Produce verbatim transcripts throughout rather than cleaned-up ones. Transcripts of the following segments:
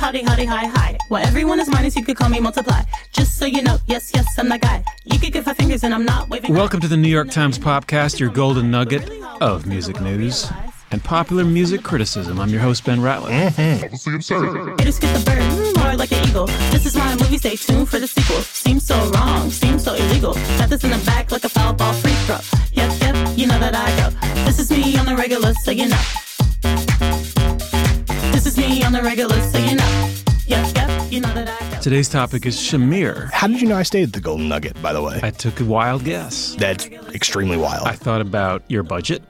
howdy, howdy, hi, hi. While everyone is minus, you could call me multiply. Just so you know, yes, yes, I'm that guy. You could give five fingers and I'm not waving. Welcome to the New York Times Popcast, your golden nugget of music news and popular music criticism. I'm your host, Ben Ratliff. Mm-hmm. I just get the bird, mm, more like an eagle. This is my movie, stay tuned for the sequel. Seems so wrong, seems so illegal. Got this in the back like a foul ball free throw. Yep, yep, you know that I go. This is me on the regular, so you know. This is me on the regular, so you know. Yep, yep, you know that I go. Today's topic is Shamir. How did you know I stayed at the Golden Nugget, by the way? I took a wild guess. That's extremely wild. I thought about your budget.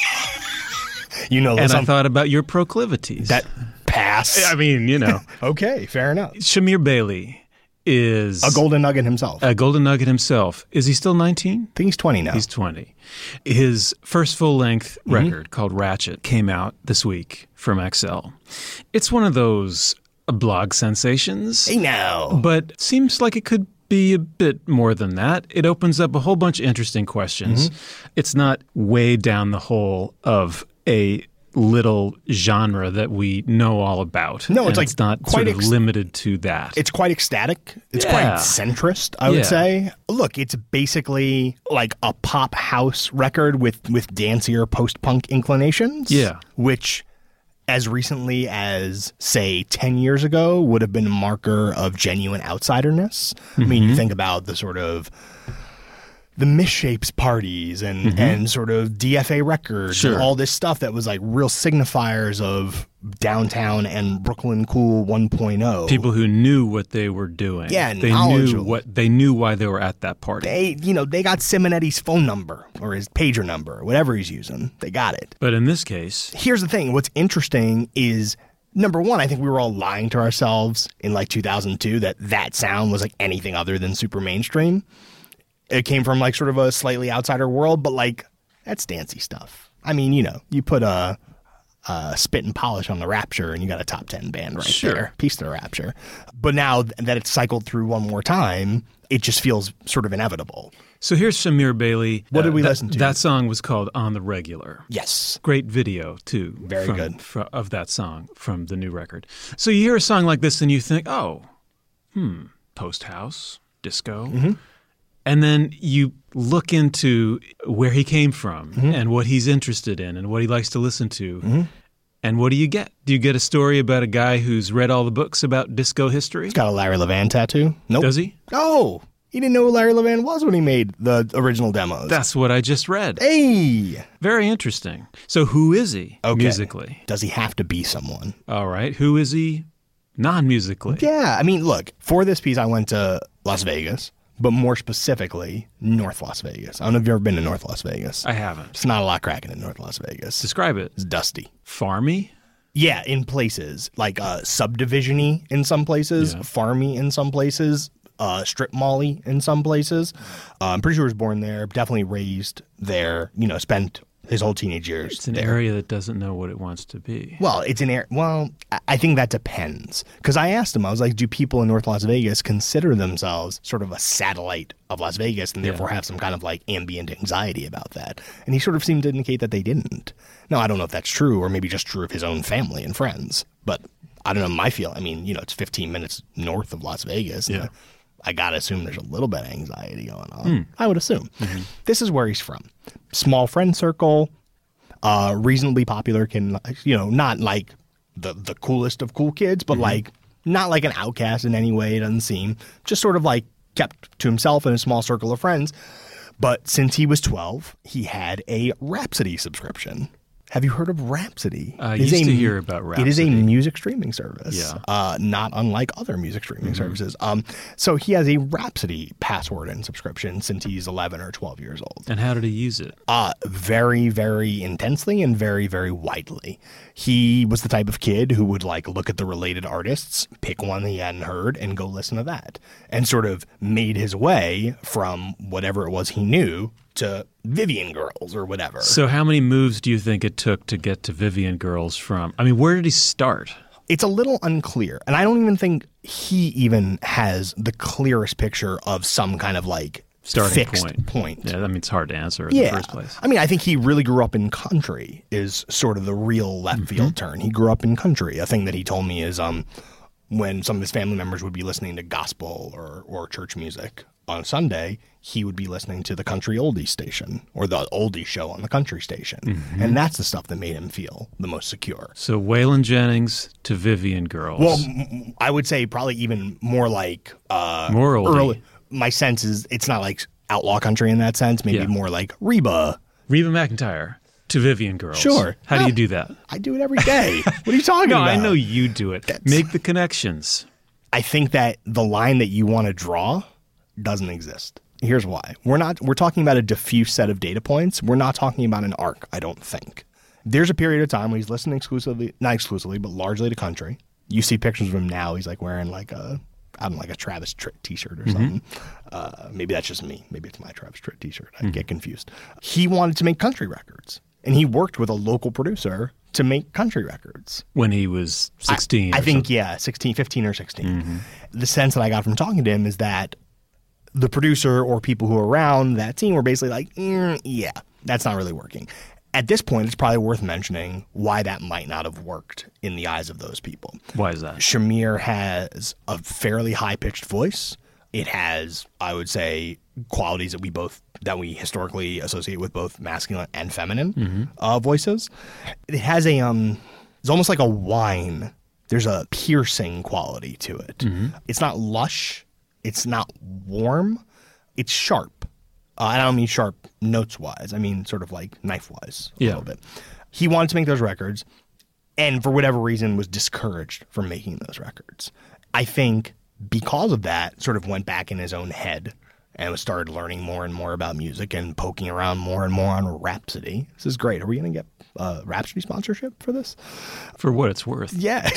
You know, and I thought about your proclivities. That pass. I mean, you know. Okay, fair enough. Shamir Bailey is a Golden Nugget himself. A Golden Nugget himself. Is he still nineteen? I think he's twenty now. He's twenty. His first full-length mm-hmm. record called Ratchet came out this week from X L. It's one of those blog sensations. Hey now. But seems like it could be a bit more than that. It opens up a whole bunch of interesting questions. Mm-hmm. It's not way down the hole of a little genre that we know all about. No, it's like it's not quite sort of ex- limited to that. It's quite ecstatic. It's yeah. quite centrist, I would yeah. say. Look, it's basically like a pop house record with, with dancier post-punk inclinations. Yeah. Which, as recently as, say, ten years ago, would have been a marker of genuine outsiderness. Mm-hmm. I mean, you think about the sort of the Misshapes parties and, mm-hmm. and sort of D F A records sure. and all this stuff that was like real signifiers of downtown and Brooklyn cool one point oh. People who knew what they were doing. Yeah, they knew what they knew why they were at that party. They, you know, they got Simonetti's phone number or his pager number, whatever he's using. They got it. But in this case, here's the thing. What's interesting is, number one, I think we were all lying to ourselves in like two thousand two that that sound was like anything other than super mainstream. It came from like sort of a slightly outsider world, but like that's dancey stuff. I mean, you know, you put a, a spit and polish on the Rapture and you got a top ten band right sure. there. Piece of the Rapture. But now that it's cycled through one more time, it just feels sort of inevitable. So here's Shamir Bailey. What did we uh, that, listen to? That song was called On the Regular. Yes. Great video, too. Very from, good. From, of that song from the new record. So you hear a song like this and you think, oh, hmm, post-house, disco. Mm-hmm. And then you look into where he came from mm-hmm. and what he's interested in and what he likes to listen to. Mm-hmm. And what do you get? Do you get a story about a guy who's read all the books about disco history? He's got a Larry Levan tattoo. Nope. Does he? No. He didn't know who Larry Levan was when he made the original demos. That's what I just read. Hey! Very interesting. So who is he okay. musically? Does he have to be someone? All right. Who is he non-musically? Yeah. I mean, look, for this piece, I went to Las Vegas. But more specifically, North Las Vegas. I don't know if you've ever been to North Las Vegas. I haven't. It's not a lot cracking in North Las Vegas. Describe it. It's dusty. Farmy? Yeah, in places. Like uh, subdivision-y in some places, yeah. farmy in some places, uh, strip mall-y in some places. Uh, I'm pretty sure he was born there, definitely raised there, you know, spent his whole teenage years It's an there. area that doesn't know what it wants to be. Well, it's an area. Well, I think that depends. Because I asked him, I was like, do people in North Las Vegas consider themselves sort of a satellite of Las Vegas and therefore yeah. have some kind of like ambient anxiety about that? And he sort of seemed to indicate that they didn't. Now, I don't know if that's true or maybe just true of his own family and friends. But I don't know my feel. I mean, you know, it's fifteen minutes north of Las Vegas. Yeah. I got to assume there's a little bit of anxiety going on. Mm. I would assume. Mm-hmm. This is where he's from. Small friend circle. Uh, reasonably popular, can, you know, not like the the coolest of cool kids, but mm-hmm. like not like an outcast in any way, it doesn't seem. Just sort of like kept to himself in a small circle of friends. But since he was twelve, he had a Rhapsody subscription. Have you heard of Rhapsody? I used a, to hear about Rhapsody. It is a music streaming service, yeah. uh, not unlike other music streaming mm-hmm. services. Um, so he has a Rhapsody password and subscription since he's eleven or twelve years old. And how did he use it? Uh, very, very intensely and very, very widely. He was the type of kid who would like look at the related artists, pick one he hadn't heard, and go listen to that. And sort of made his way from whatever it was he knew to Vivian Girls or whatever. So how many moves do you think it took to get to Vivian Girls from? I mean, where did he start? It's a little unclear. And I don't even think he even has the clearest picture of some kind of like starting fixed point. point. Yeah, I mean, it's hard to answer in yeah. the first place. I mean, I think he really grew up in country is sort of the real left field mm-hmm. turn. He grew up in country. A thing that he told me is um, when some of his family members would be listening to gospel or, or church music on Sunday, he would be listening to the country oldies station or the oldies show on the country station. Mm-hmm. And that's the stuff that made him feel the most secure. So Waylon Jennings to Vivian Girls. Well, I would say probably even more like uh, more oldie. Early. My sense is it's not like outlaw country in that sense. Maybe yeah. more like Reba. Reba McEntire to Vivian Girls. Sure. How no, do you do that? I do it every day. What are you talking no, about? I know you do it. That's... Make the connections. I think that the line that you want to draw doesn't exist. Here's why. We're not we're talking about a diffuse set of data points. We're not talking about an arc, I don't think. There's a period of time when he's listening exclusively, not exclusively, but largely to country. You see pictures of him now, he's like wearing like a I don't know, like a Travis Tritt t-shirt or mm-hmm. something. Uh, maybe that's just me. Maybe it's my Travis Tritt t-shirt. I mm-hmm. get confused. He wanted to make country records. And he worked with a local producer to make country records. When he was sixteen? I, I think, something. yeah, sixteen, fifteen or sixteen. Mm-hmm. The sense that I got from talking to him is that the producer or people who were around that team were basically like, mm, yeah, that's not really working. At this point, it's probably worth mentioning why that might not have worked in the eyes of those people. Why is that? Shamir has a fairly high-pitched voice. It has, I would say, qualities that we both that we historically associate with both masculine and feminine mm-hmm. uh, voices. It has a um, it's almost like a whine. There's a piercing quality to it. Mm-hmm. It's not lush. It's not warm. It's sharp. Uh, I don't mean sharp notes-wise. I mean sort of like knife-wise a yeah. little bit. He wanted to make those records, and for whatever reason was discouraged from making those records. I think because of that, sort of went back in his own head and started learning more and more about music and poking around more and more on Rhapsody. This is great. Are we going to get uh, Rhapsody sponsorship for this? For what it's worth. Yeah.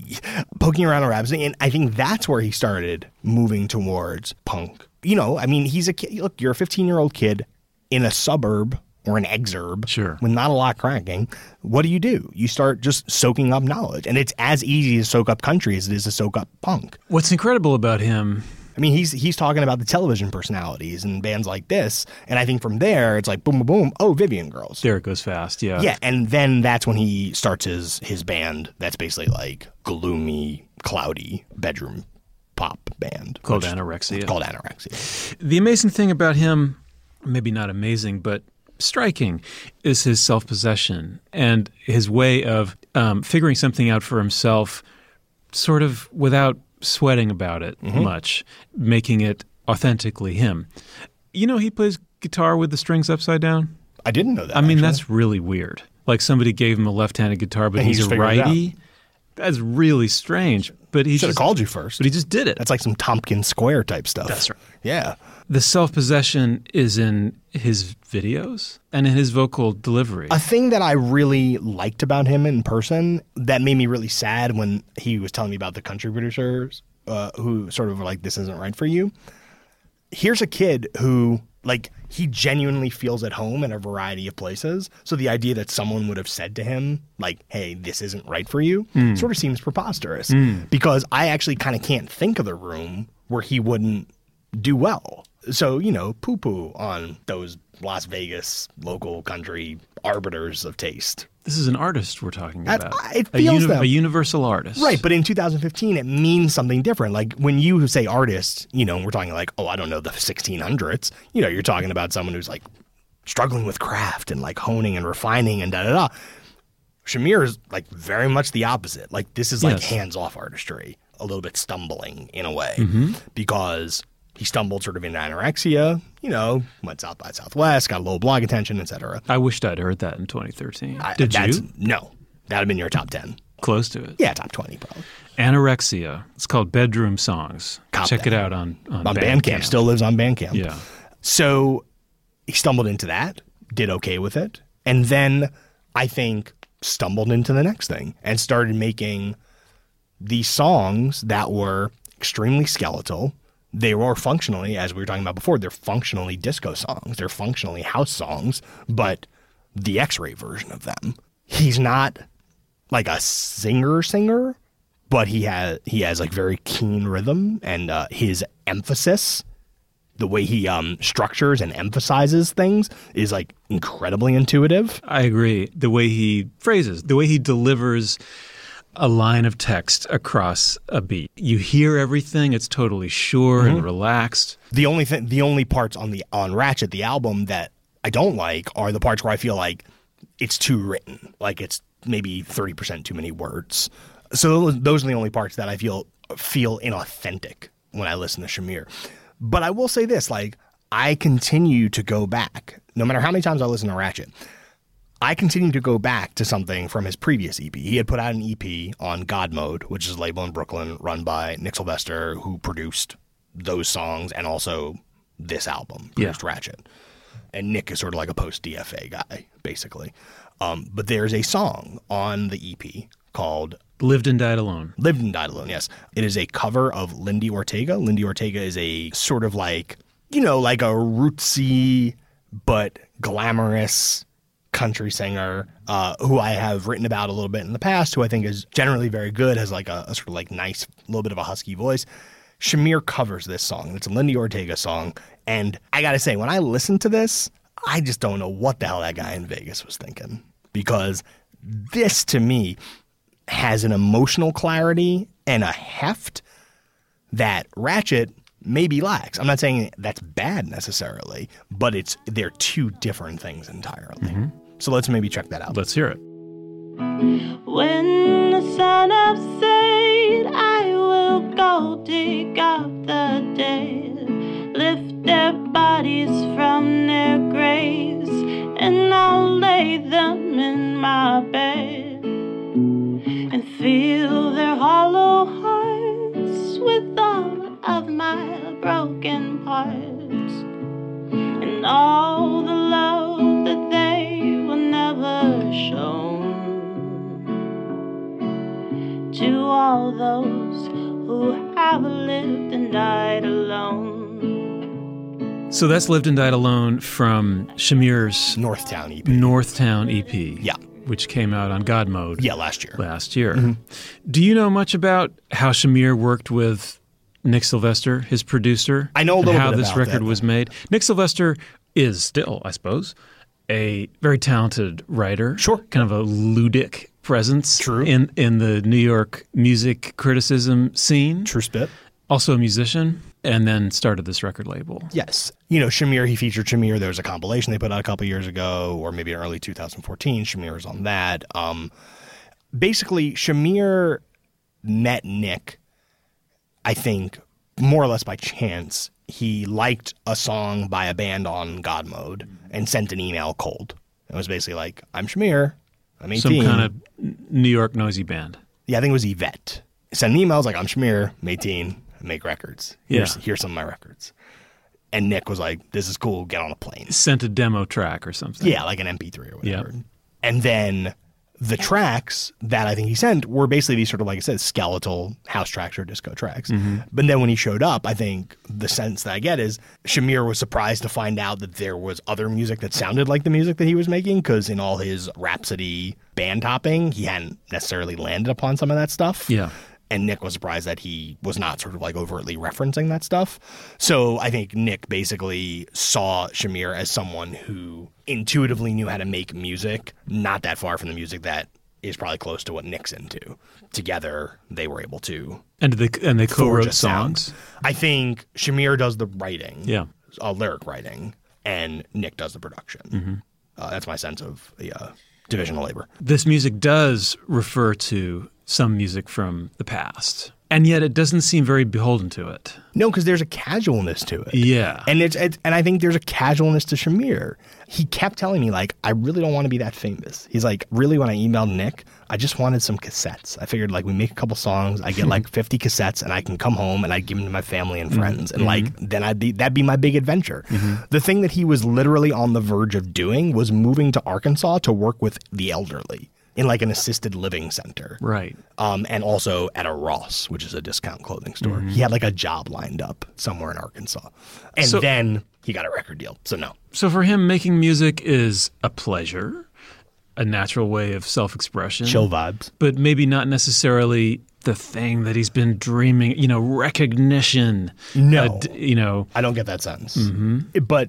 Poking around on Rhapsody. And I think that's where he started moving towards punk. You know, I mean, he's a kid. Look, you're a fifteen-year-old kid in a suburb or an exurb sure. with not a lot cracking. What do you do? You start just soaking up knowledge. And it's as easy to soak up country as it is to soak up punk. What's incredible about him... I mean, he's he's talking about the television personalities and bands like this. And I think from there, it's like boom, boom, boom. Oh, Vivian Girls. There it goes fast, yeah. Yeah, and then that's when he starts his, his band that's basically like gloomy, cloudy bedroom pop band. Called Anorexia. Called Anorexia. The amazing thing about him, maybe not amazing, but striking, is his self-possession and his way of um, figuring something out for himself sort of without sweating about it mm-hmm. much, making it authentically him. You know, he plays guitar with the strings upside down. I didn't know that. I mean, actually. That's really weird. Like somebody gave him a left-handed guitar, but and he's he a righty. That's really strange. But he should have called you first. But he just did it. That's like some Tompkins Square type stuff. That's right. Yeah. The self-possession is in his videos and in his vocal delivery. A thing that I really liked about him in person that made me really sad when he was telling me about the country producers uh, who sort of were like, this isn't right for you. Here's a kid who, like, he genuinely feels at home in a variety of places. So the idea that someone would have said to him, like, hey, this isn't right for you, mm. sort of seems preposterous. Mm. Because I actually kind of can't think of the room where he wouldn't do well. So, you know, poo-poo on those Las Vegas local country arbiters of taste. This is an artist we're talking about. I, it feels a, uni- them. a universal artist. Right, but in two thousand fifteen, it means something different. Like, when you say artist, you know, we're talking like, oh, I don't know, the sixteen hundreds. You know, you're talking about someone who's, like, struggling with craft and, like, honing and refining and da-da-da. Shamir is, like, very much the opposite. Like, this is, like, yes. hands-off artistry. A little bit stumbling, in a way. Mm-hmm. Because he stumbled sort of into anorexia, you know, went South by Southwest, got a little blog attention, et cetera. I wished I'd heard that in twenty thirteen. I, Did that's, you? No. That would have been your top ten. Close to it. Yeah, top twenty probably. Anorexia. It's called Bedroom Songs. Cop Check that. it out on, on, on Bandcamp. Bandcamp. Still lives on Bandcamp. Yeah. So he stumbled into that, did okay with it, and then I think stumbled into the next thing and started making these songs that were extremely skeletal. They were functionally, as we were talking about before, they're functionally disco songs. They're functionally house songs, but the X-ray version of them. He's not like a singer-singer, but he has he has like very keen rhythm, and uh, his emphasis, the way he um, structures and emphasizes things, is like incredibly intuitive. I agree. The way he phrases, the way he delivers a line of text across a beat. You hear everything, it's totally sure mm-hmm. and relaxed. The only thing, the only parts on the on Ratchet, the album, that I don't like are the parts where I feel like it's too written, like it's maybe thirty percent too many words. So those are the only parts that I feel feel inauthentic when I listen to Shamir. But I will say this, like, I continue to go back, no matter how many times I listen to Ratchet, I continue to go back to something from his previous E P. He had put out an E P on God Mode, which is a label in Brooklyn run by Nick Sylvester, who produced those songs and also this album, produced yeah. Ratchet. And Nick is sort of like a post-D F A guy, basically. Um, but there's a song on the E P called Lived and Died Alone. Lived and Died Alone, yes. It is a cover of Lindy Ortega. Lindy Ortega is a sort of like, you know, like a rootsy but glamorous country singer uh, who I have written about a little bit in the past, who I think is generally very good, has like a, a sort of like nice, little bit of a husky voice. Shamir covers this song. It's a Lindy Ortega song. And I got to say, when I listen to this, I just don't know what the hell that guy in Vegas was thinking. Because this, to me, has an emotional clarity and a heft that Ratchet maybe lacks. I'm not saying that's bad necessarily, but it's they're two different things entirely. Mm-hmm. So let's maybe check that out. Let's hear it. When the sun has set, I will go dig up the dead, lift their bodies from their graves, and I'll lay them in my bed and feel their hollow hearts with all of my broken parts and all the love that they will never show to all those who have lived and died alone. So that's Lived and Died Alone from Shamir's Northtown E P. Northtown E P. Yeah. Which came out on God Mode. Yeah, last year. Last year. Mm-hmm. Do you know much about how Shamir worked with Nick Sylvester, his producer? I know a little and how bit this about record that. was made. Nick Sylvester is still, I suppose, a very talented writer. Sure. Kind of a ludic presence True. in in the New York music criticism scene. True spit. Also a musician, and then started this record label. Yes. You know, Shamir, he featured Shamir. There was a compilation they put out a couple years ago, or maybe in early two thousand fourteen. Shamir was on that. Um, basically, Shamir met Nick, I think, more or less by chance. He liked a song by a band on God Mode and sent an email cold. It was basically like, I'm Shamir. I'm eighteen. Some kind of New York noisy band. Yeah, I think it was Yvette. Sent an email. I was like, I'm Shamir. I'm eighteen. I make records. Here's, Yeah. here's some of my records. And Nick was like, this is cool. Get on a plane. Sent a demo track or something. Yeah, like an M P three or whatever. Yeah. And then the tracks that I think he sent were basically these sort of, like I said, skeletal house tracks or disco tracks. Mm-hmm. But then when he showed up, I think the sense that I get is Shamir was surprised to find out that there was other music that sounded like the music that he was making, because in all his Rhapsody band hopping, he hadn't necessarily landed upon some of that stuff. Yeah. And Nick was surprised that he was not sort of like overtly referencing that stuff. So I think Nick basically saw Shamir as someone who intuitively knew how to make music, not that far from the music that is probably close to what Nick's into. Together, they were able to And they and they forge a co-wrote sound. songs. I think Shamir does the writing, Yeah. uh, lyric writing, and Nick does the production. Mm-hmm. Uh, that's my sense of the uh, division of labor. This music does refer to some music from the past, and yet it doesn't seem very beholden to it. No, because there's a casualness to it. Yeah. And it's, it's and I think there's a casualness to Shamir. He kept telling me, like, I really don't want to be that famous. He's like, really, when I emailed Nick, I just wanted some cassettes. I figured, like, we make a couple songs, I get like fifty cassettes, and I can come home and I'd give them to my family and friends. And Mm-hmm. like, then I'd be that'd be my big adventure. Mm-hmm. The thing that he was literally on the verge of doing was moving to Arkansas to work with the elderly in like an assisted living center. Right. Um, and also at a Ross, which is a discount clothing store. Mm-hmm. He had like a job lined up somewhere in Arkansas. And So- then he got a record deal. So no. So for him, making music is a pleasure, a natural way of self-expression. Chill vibes. But maybe not necessarily the thing that he's been dreaming, you know, recognition. No. uh, d- you know. I don't get that sense. Mm-hmm. But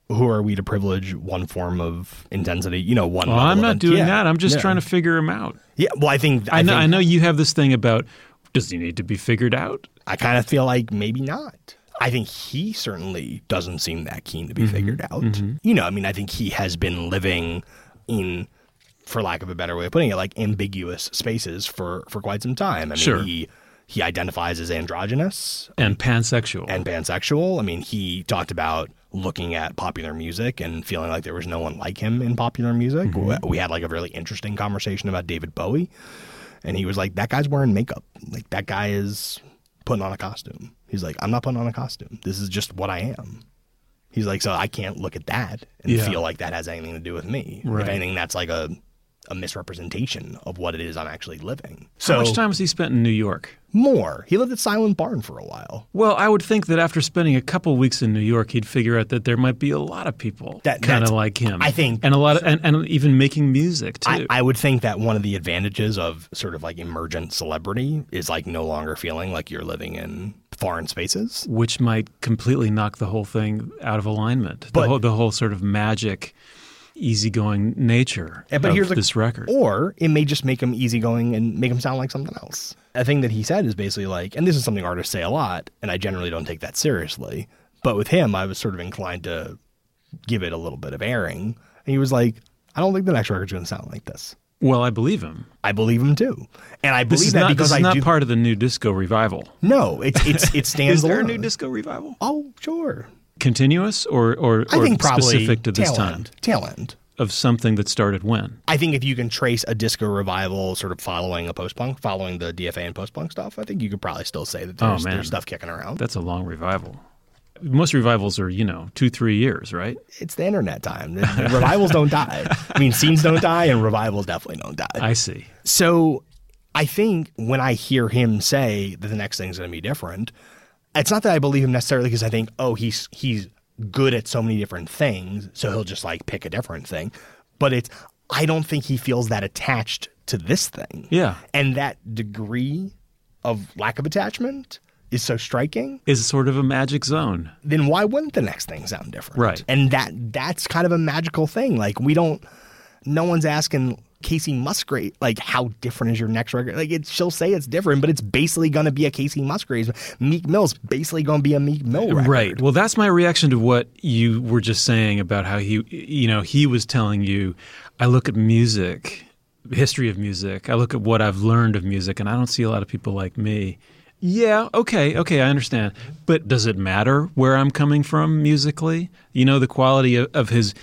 who are we to privilege one form of intensity? You know, one. Well, level I'm of not in- doing yeah. that. I'm just Yeah. trying to figure him out. Yeah, well, I think I, I, know. think, I know you have this thing about does he need to be figured out? I kind of feel like maybe not. I think he certainly doesn't seem that keen to be Mm-hmm. figured out. Mm-hmm. You know, I mean, I think he has been living in, for lack of a better way of putting it, like ambiguous spaces for, for quite some time. I mean, Sure. he he identifies as androgynous And pansexual. and pansexual. I mean, he talked about looking at popular music and feeling like there was no one like him in popular music. Mm-hmm. We had like a really interesting conversation about David Bowie. And he was like, that guy's wearing makeup. Like, that guy is putting on a costume. He's like, I'm not putting on a costume. This is just what I am. He's like, so I can't look at that and Yeah. feel like that has anything to do with me. Right. If anything, that's like a, a misrepresentation of what it is I'm actually living. How So much time has he spent in New York? more. He lived at Silent Barn for a while. Well, I would think that after spending a couple weeks in New York, he'd figure out that there might be a lot of people That- kind of that's- like him. I think- and a lot of, and, and even making music too. I, I would think that one of the advantages of sort of like emergent celebrity is like no longer feeling like you're living in foreign spaces. which might completely knock the whole thing out of alignment. But- the whole the whole sort of magic, easygoing nature Yeah, but of here's the- this record. Or it may just make him easygoing and make him sound like something else. A thing that he said is basically like, and this is something artists say a lot, and I generally don't take that seriously. But with him, I was sort of inclined to give it a little bit of airing. And he was like, I don't think the next record's going to sound like this. Well, I believe him. I believe him too, and I This believe is that not, because this is I not do. part of the new disco revival. No, it's it's it stands Is there a alone. new disco revival? Oh, sure. Continuous or or, I or think probably specific to this tail time end. Tail end. of something that started when? I think if you can trace a disco revival sort of following a post-punk, following the D F A and post-punk stuff, I think you could probably still say that there's, Oh, man. there's stuff kicking around. That's a long revival. Most revivals are, you know, two, three years, right? It's the internet time. The- the revivals don't die. I mean, scenes don't die and revivals definitely don't die. I see. So I think when I hear him say that the next thing's going to be different, it's not that I believe him necessarily because I think, oh, he's he's good at so many different things, so he'll just like pick a different thing. But it's I don't think he feels that attached to this thing. Yeah. And that degree of lack of attachment is so striking. Is sort of a magic zone. Then why wouldn't the next thing sound different? Right. And that that's kind of a magical thing. Like we don't no one's asking Casey Musgrave, like, how different is your next record? Like, it, she'll say it's different, but it's basically going to be a Casey Musgraves. Meek Mill's basically going to be a Meek Mill record. Right. Well, that's my reaction to what you were just saying about how he, you know, he was telling you, I look at music, history of music, I look at what I've learned of music, and I don't see a lot of people like me. Yeah, okay, okay, I understand. But does it matter where I'm coming from musically? You know, the quality of, of his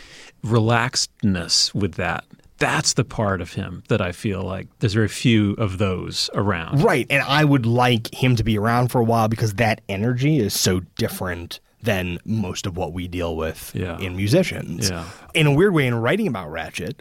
relaxedness with that. That's the part of him that I feel like there's very few of those around. Right. And I would like him to be around for a while because that energy is so different than most of what we deal with Yeah. in musicians. Yeah. In a weird way, in writing about Ratchet,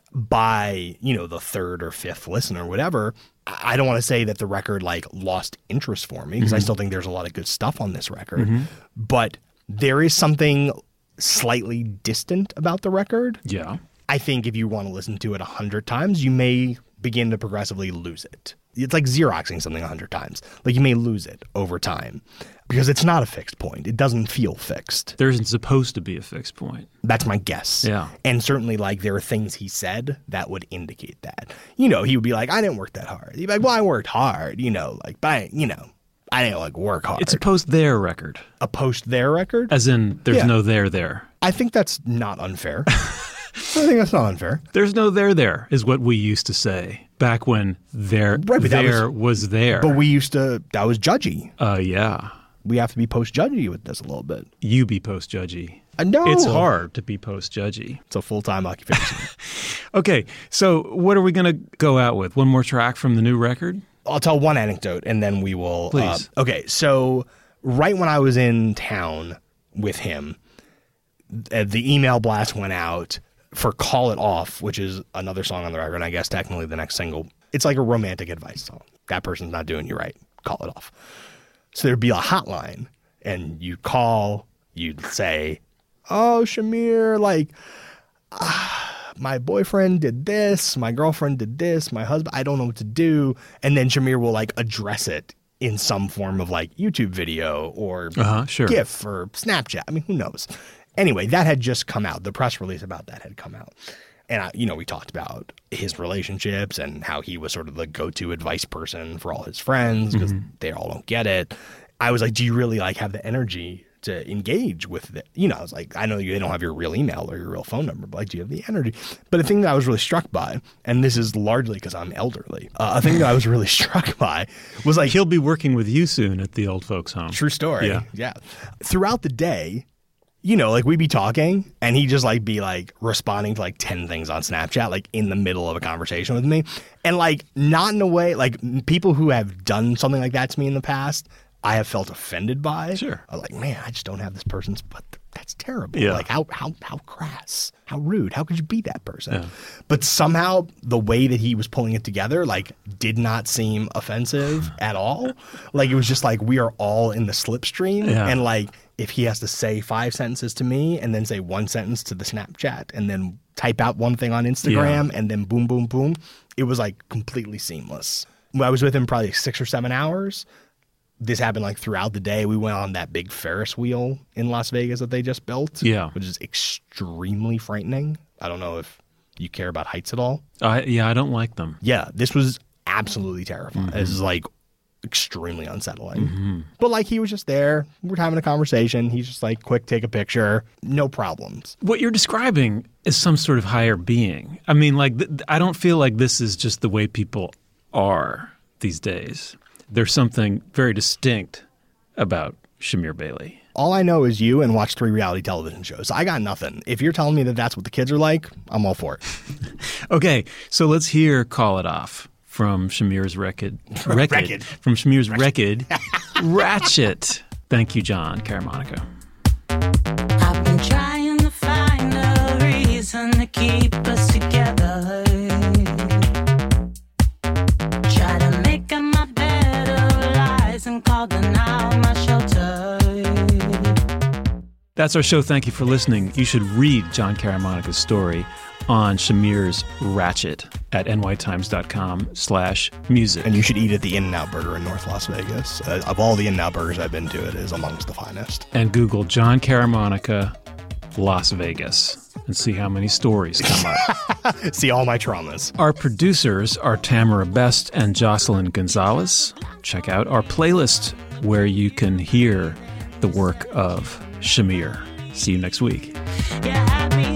by, you know, the third or fifth listen or whatever, I I don't want to say that the record like lost interest for me because I still think there's a lot of good stuff on this record. But there is something slightly distant about the record. Yeah. I think if you want to listen to it a hundred times, you may begin to progressively lose it. It's like Xeroxing something a hundred times. Like you may lose it over time because it's not a fixed point. It doesn't feel fixed. There isn't supposed to be a fixed point. That's my guess. Yeah. And certainly like there are things he said that would indicate that. You know, he would be like, I didn't work that hard. He'd be like, well, I worked hard, you know, like, but I, you know, I didn't like work hard. It's a post there record, a post there record. as in there's Yeah. no there there. I think that's not unfair. I think that's not unfair. There's no there there is what we used to say back when there Right, but that there was, there. But we used to, that was judgy. uh yeah, We have to be post judgy with this a little bit. you be post judgy. Uh, no. It's hard to be post judgy. It's a full time occupation. Okay, so what are we going to go out with? One more track from the new record? I'll tell one anecdote and then we will. Please. Uh, okay, so right when I was in town with him, uh, the email blast went out for Call It Off, which is another song on the record, and I guess technically the next single. It's like a romantic advice song. That person's not doing you right. Call it off. So there'd be a hotline, and you'd call, you'd say, oh, Shamir, like, ah, my boyfriend did this, my girlfriend did this, my husband, I don't know what to do. And then Shamir will like address it in some form of like YouTube video or Uh-huh, sure. GIF or Snapchat. I mean, who knows? Anyway, that had just come out. The press release about that had come out. And, I, you know, we talked about his relationships and how he was sort of the go-to advice person for all his friends because mm-hmm. they all don't get it. I was like, do you really like have the energy to engage with it? You know, I was like, I know you don't have your real email or your real phone number, but like, do you have the energy? But the thing that I was really struck by, and this is largely because I'm elderly, uh, a thing that I was really struck by was like... He'll be working with you soon at the old folks' home. True story. Yeah. Yeah. Throughout the day... You know, like we'd be talking and he'd just like be like responding to like ten things on Snapchat, like in the middle of a conversation with me. And like not in a way like people who have done something like that to me in the past, I have felt offended by. Sure. I'm like, man, I just don't have this person's, but that's terrible. Yeah. Like how, how, how crass, how rude, how could you be that person? Yeah. But somehow the way that he was pulling it together, like did not seem offensive at all. Like it was just like, we are all in the slipstream yeah. and like, if he has to say five sentences to me and then say one sentence to the Snapchat and then type out one thing on Instagram yeah. and then boom, boom, boom, it was like completely seamless. I was with him probably six or seven hours. This happened like throughout the day. We went on that big Ferris wheel in Las Vegas that they just built, yeah, which is extremely frightening. I don't know if you care about heights at all. Uh, yeah, I don't like them. Yeah, this was absolutely terrifying. Mm-hmm. This is like extremely unsettling. Mm-hmm. But like he was just there. We're having a conversation. He's just like, quick, take a picture. No problems. What you're describing is some sort of higher being. I mean, like, th- I don't feel like this is just the way people are these days. There's something very distinct about Shamir Bailey. All I know is you and watch three reality television shows. I got nothing. If you're telling me that that's what the kids are like, I'm all for it. Okay, so let's hear Call It Off from Shamir's record. record, record. From Shamir's record, Ratchet. Thank you, John Caramonica. I've been trying to find a reason to keep us together. Try to make up my bed of lies and call them out my shelter. That's our show. Thank you for listening. You should read John Caramonica's story on Shamir's Ratchet at nytimes.com slash music. And you should eat at the In-N-Out Burger in North Las Vegas. Uh, of all the In-N-Out Burgers I've been to, it is amongst the finest. And Google John Caramonica Las Vegas and see how many stories come up. See all my traumas. Our producers are Tamara Best and Jocelyn Gonzalez. Check out our playlist where you can hear the work of Shamir. See you next week. Yeah,